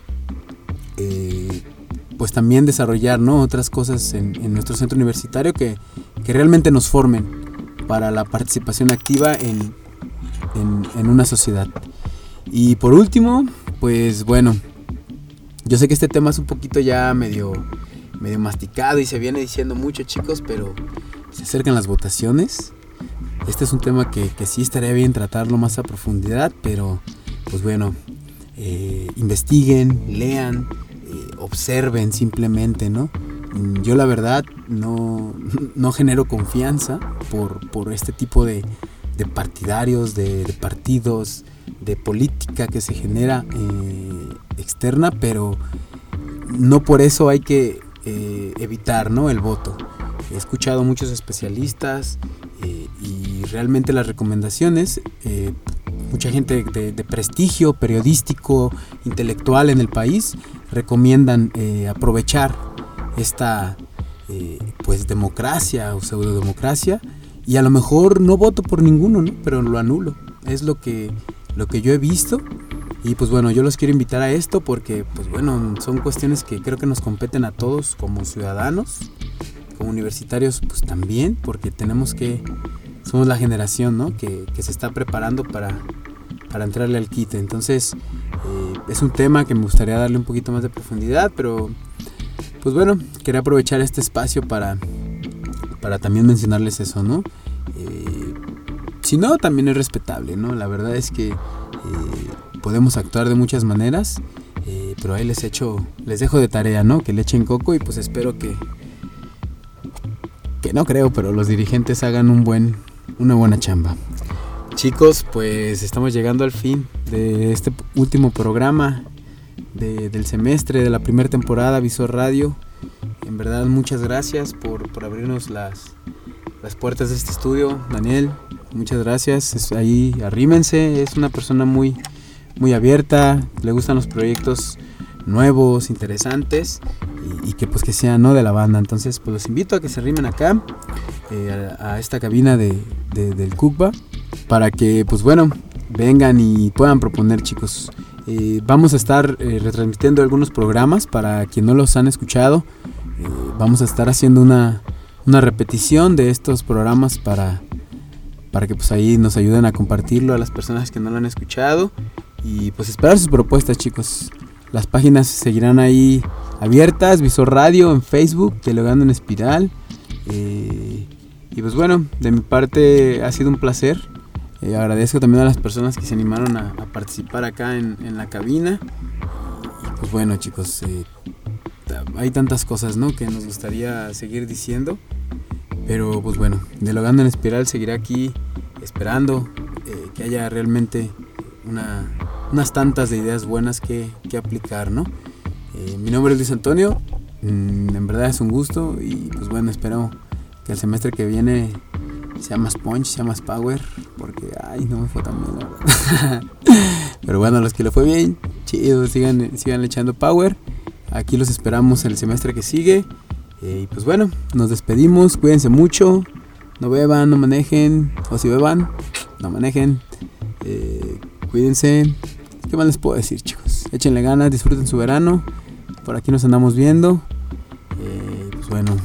pues también desarrollar, ¿no?, otras cosas en nuestro centro universitario que realmente nos formen para la participación activa en una sociedad. Y por último, pues bueno, yo sé que este tema es un poquito ya medio masticado y se viene diciendo mucho, chicos, pero se acercan las votaciones. Este es un tema que sí estaría bien tratarlo más a profundidad, pero pues bueno, investiguen, lean, observen simplemente, ¿no? Yo la verdad no genero confianza por este tipo de partidarios, de partidos, de política que se genera externa, pero no por eso hay que evitar, ¿no?, el voto. He escuchado a muchos especialistas y realmente las recomendaciones, mucha gente de prestigio periodístico, intelectual en el país, recomiendan aprovechar esta pues democracia o pseudodemocracia, y a lo mejor no voto por ninguno, ¿no?, pero lo anulo. Es lo que yo he visto. Y pues bueno, yo los quiero invitar a esto porque pues bueno, son cuestiones que creo que nos competen a todos como ciudadanos, como universitarios pues también, porque somos la generación, ¿no?, que se está preparando para entrarle al quite. Entonces es un tema que me gustaría darle un poquito más de profundidad, pero pues bueno, quería aprovechar este espacio para también mencionarles eso, ¿no? Si no, también es respetable, ¿no? La verdad es que podemos actuar de muchas maneras, pero ahí les dejo de tarea, ¿no?, que le echen coco, y pues espero que no creo, pero los dirigentes hagan una buena chamba. Chicos, pues estamos llegando al fin de este último programa del semestre, de la primera temporada Visor Radio. En verdad, muchas gracias por abrirnos las puertas de este estudio. Daniel, muchas gracias. Ahí arrímense, es una persona muy, muy abierta, le gustan los proyectos nuevos, interesantes, y que pues que sean, ¿no?, de la banda. Entonces pues los invito a que se arrimen acá a esta cabina del CUCBA, para que pues bueno, vengan y puedan proponer, chicos. Vamos a estar retransmitiendo algunos programas para quien no los han escuchado. Vamos a estar haciendo una repetición de estos programas para que pues ahí nos ayuden a compartirlo a las personas que no lo han escuchado, y pues esperar sus propuestas, chicos. Las páginas seguirán ahí abiertas, Visor Radio en Facebook, Dialogando en Espiral, y pues bueno, de mi parte ha sido un placer. Agradezco también a las personas que se animaron a participar acá en la cabina. Y pues bueno, chicos, hay tantas cosas, ¿no?, que nos gustaría seguir diciendo, pero pues bueno, Dialogando en Espiral seguirá aquí esperando que haya realmente unas tantas de ideas buenas que aplicar, ¿no? Mi nombre es Luis Antonio, en verdad es un gusto, y pues bueno, espero que el semestre que viene sea más punch, sea más power, porque no me fue tan bien, la verdad. Pero bueno, a los que le fue bien, chido, sigan echando power. Aquí los esperamos el semestre que sigue. Y pues bueno, nos despedimos, cuídense mucho, no beban, no manejen, o si beban, no manejen, cuídense. ¿Qué más les puedo decir, chicos? Échenle ganas, disfruten su verano, por aquí nos andamos viendo. Pues bueno,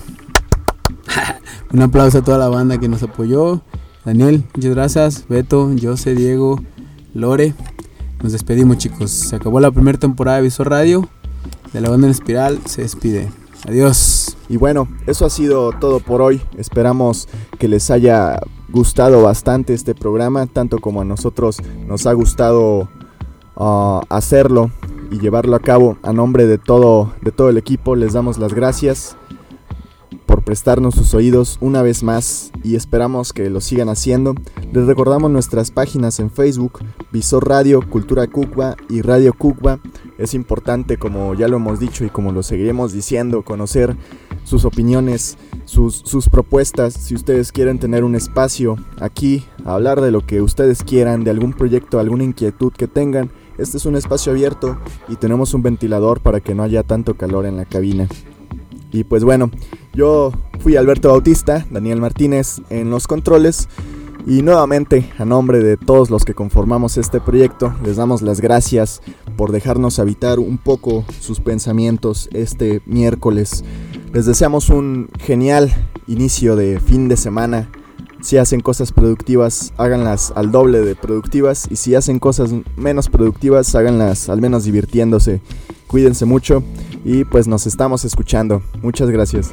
un aplauso a toda la banda que nos apoyó. Daniel, muchas gracias. Beto, Jose, Diego, Lore. Nos despedimos, chicos. Se acabó la primera temporada de Visor Radio. De la banda en Espiral se despide. Adiós.
Y bueno, eso ha sido todo por hoy. Esperamos que les haya gustado bastante este programa, tanto como a nosotros nos ha gustado hacerlo y llevarlo a cabo. A nombre de todo el equipo les damos las gracias por prestarnos sus oídos una vez más, y esperamos que lo sigan haciendo. Les recordamos nuestras páginas en Facebook, Visor Radio, Cultura CUCBA y Radio CUCBA. Es importante, como ya lo hemos dicho y como lo seguiremos diciendo, conocer sus opiniones, sus propuestas. Si ustedes quieren tener un espacio aquí, a hablar de lo que ustedes quieran, de algún proyecto, alguna inquietud que tengan, este es un espacio abierto y tenemos un ventilador para que no haya tanto calor en la cabina. Y pues bueno, yo fui Alberto Bautista, Daniel Martínez en los controles, y nuevamente a nombre de todos los que conformamos este proyecto les damos las gracias por dejarnos habitar un poco sus pensamientos este miércoles. Les deseamos un genial inicio de fin de semana. Si hacen cosas productivas, háganlas al doble de productivas, y si hacen cosas menos productivas, háganlas al menos divirtiéndose. Cuídense mucho y pues nos estamos escuchando. Muchas gracias.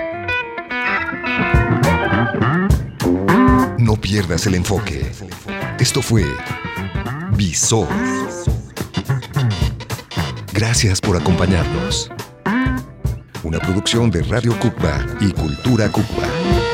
No pierdas el enfoque. Esto fue Visor. Gracias por acompañarnos. Una producción de Radio Cucba y Cultura Cucba.